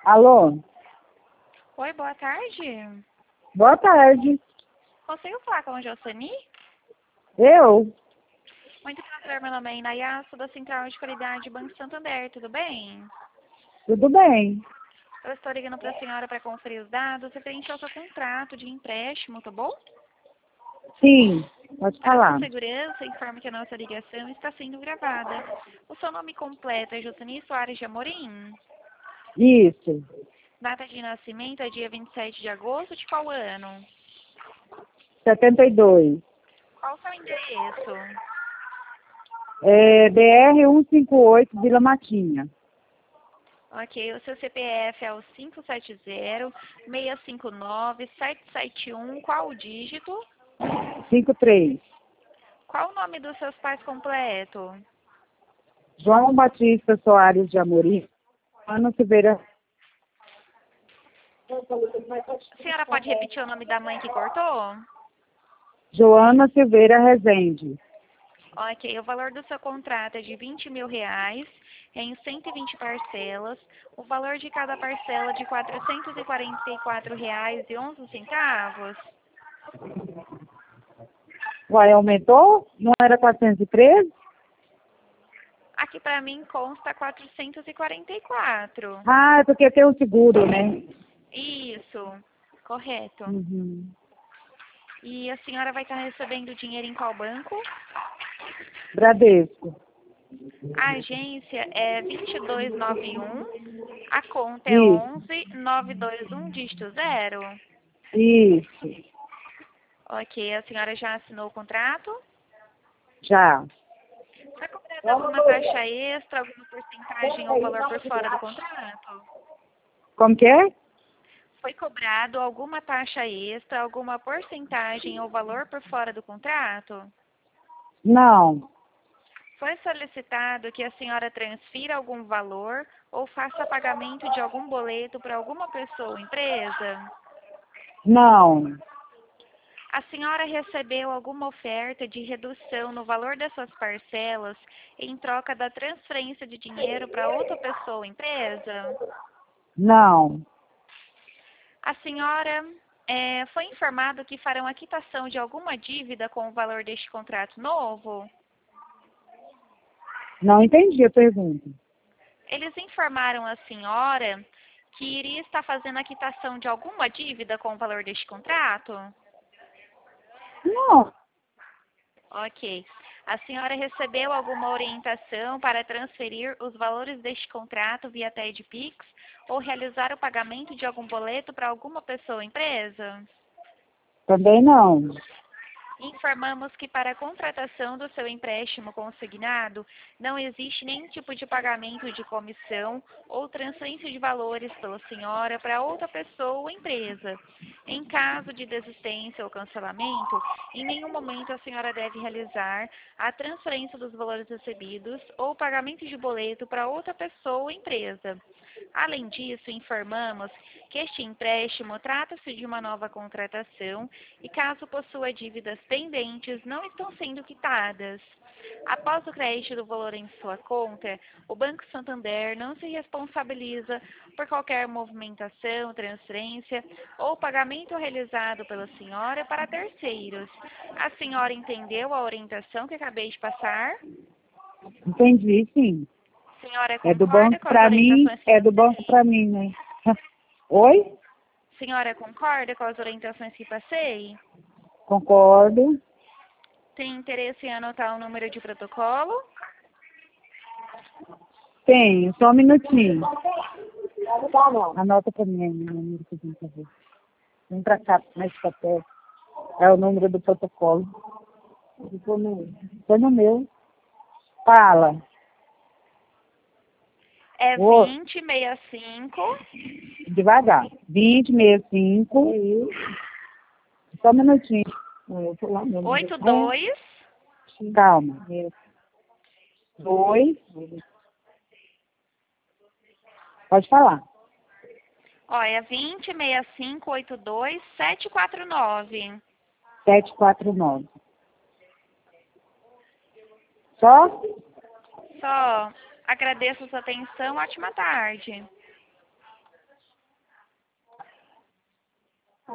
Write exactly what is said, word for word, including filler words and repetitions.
Alô? Oi, boa tarde. Boa tarde. Consigo falar com a Jocely? Eu? Muito prazer, meu nome é Inaya, sou da Central de Qualidade Banco Santander, tudo bem? Tudo bem. Eu estou ligando para a senhora para conferir os dados referente ao seu contrato de empréstimo, tá bom? Sim, pode Para sua falar. segurança, informe que a nossa ligação está sendo gravada. O seu nome completo é Jocely Soares de Amorim. Isso. Data de nascimento é dia vinte e sete de agosto de qual ano? setenta e dois. Qual o seu endereço? É B R cento e cinquenta e oito, Vila Matinha. Ok, o seu C P F é o cinco sete zero, seis cinco nove, sete sete um. Qual o dígito? cinquenta e três. Qual o nome dos seus pais completo? João Batista Soares de Amorim. Ana Silveira. A senhora pode repetir o nome da mãe que cortou? Joana Silveira Rezende. Ok, o valor do seu contrato é de vinte mil reais, em cento e vinte parcelas. O valor de cada parcela é de quatrocentos e quarenta e quatro reais e onze centavos. Uai, aumentou? Não era quatrocentos e treze? Aqui para mim consta quatrocentos e quarenta e quatro. Ah, é porque tem o seguro, né? Isso, correto. Uhum. E a senhora vai estar recebendo dinheiro em qual banco? Bradesco. A agência é vinte e dois noventa e um, a conta é Isso. onze nove dois um, dígito zero. Isso. Ok, a senhora já assinou o contrato? Já. Foi cobrada alguma taxa extra, alguma porcentagem ou valor por fora do contrato? Como que é? Foi cobrado alguma taxa extra, alguma porcentagem ou valor por fora do contrato? Não. Foi solicitado que a senhora transfira algum valor ou faça pagamento de algum boleto para alguma pessoa ou empresa? Não. A senhora recebeu alguma oferta de redução no valor das suas parcelas em troca da transferência de dinheiro para outra pessoa ou empresa? Não. A senhora eh, foi informado que farão a quitação de alguma dívida com o valor deste contrato novo? Não entendi a pergunta. Eles informaram a senhora que iria estar fazendo a quitação de alguma dívida com o valor deste contrato? Não. Ok. A senhora recebeu alguma orientação para transferir os valores deste contrato via T E D Pix ou realizar o pagamento de algum boleto para alguma pessoa ou empresa? Também não. Informamos que para a contratação do seu empréstimo consignado não existe nenhum tipo de pagamento de comissão ou transferência de valores pela senhora para outra pessoa ou empresa. Em caso de desistência ou cancelamento, em nenhum momento a senhora deve realizar a transferência dos valores recebidos ou pagamento de boleto para outra pessoa ou empresa. Além disso, informamos que este empréstimo trata-se de uma nova contratação e, caso possua dívidas pendentes, não estão sendo quitadas. Após o crédito do valor em sua conta, o Banco Santander não se responsabiliza por qualquer movimentação, transferência ou pagamento realizado pela senhora para terceiros. A senhora entendeu a orientação que acabei de passar? Entendi, sim. A senhora É do concorda banco com as para mim, orientações que é do banco passei? para mim, né? Oi? A senhora concorda com as orientações que passei? Concordo. Tem interesse em anotar o número de protocolo? Tenho, só um minutinho. Anota para mim aí o número que tem que ver. Vem para cá, mais pra perto. É o número do protocolo. Foi no meu. Fala. É Ô, vinte, sessenta e cinco, devagar. vinte, sessenta e cinco. Só um minutinho. oitenta e dois. É, calma. Dois. Pode falar. Ó, é vinte, sessenta e cinco, oitenta e dois, sete quatro nove. sete quatro nove. Só? Só agradeço a sua atenção. Ótima tarde.